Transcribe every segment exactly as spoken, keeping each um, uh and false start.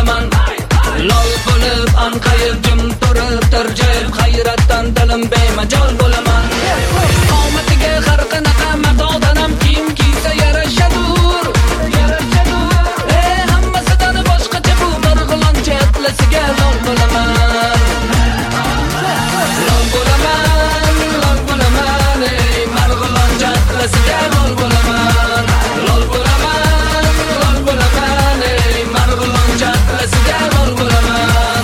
bo'laman. Lol bo'lib anqayib jim turib tirjib hayratdan dilim bemajol bo'laman. Qomatiga har qanaqa matodanam kiyim kiysa yarashadur, yarashadur. Ey hammasidan boshqacha bu marg'iloncha atlasiga lol bo'laman. Lol bo'laman, lol bo'laman, ey marg'iloncha atlasiga lol bo'laman. Lol bo'laman, lol bo'laman, ey marg'iloncha atlasiga lol bo'laman.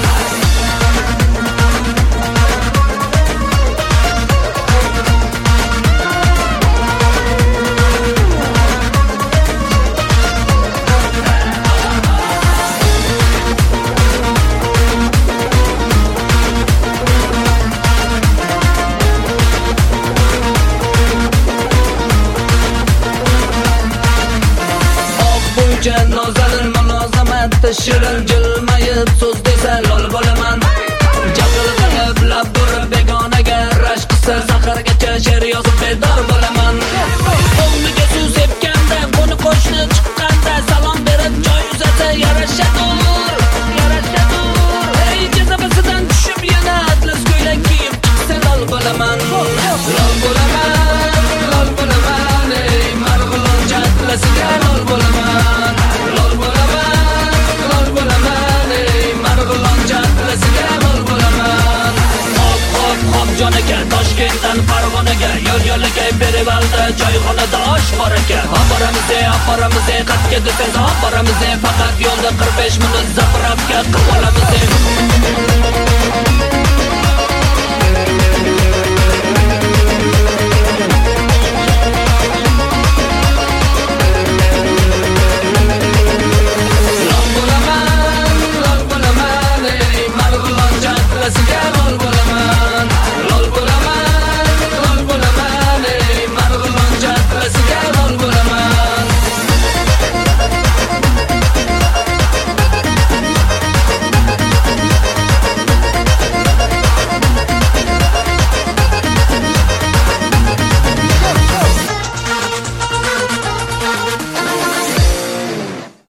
Nozalin munozamatda shirin jilmayib so'z desa lol bo'laman. Jaqil qilib lab burib begonaga rashk qilsa sahargacha she'r yozib bedor bo'laman. Hovliga suv sepganda qo'ni qo'shni chiqqanda salom berib joy uzatsa yarashadur, yarashadur. Ey jazabasidan tushib yana atlas ko'ylak kiyib chiqsa lol bo'laman. Lol bo'laman, lol bo'laman, ey marg'iloncha atlasiga lol bo'laman. Lol bo'laman, lol bo'laman, ey marg'iloncha atlasiga lol bo'laman. Hop hop hop jonaga Toshkentdan Farg'onaga yo'l yo'liga Perivalda joyxonada osh bor ekan. Oboramiz, oboramiz qatga desangiz oboramiz, faqat yo'lda qirq besh minut zapravka qilib olamiz.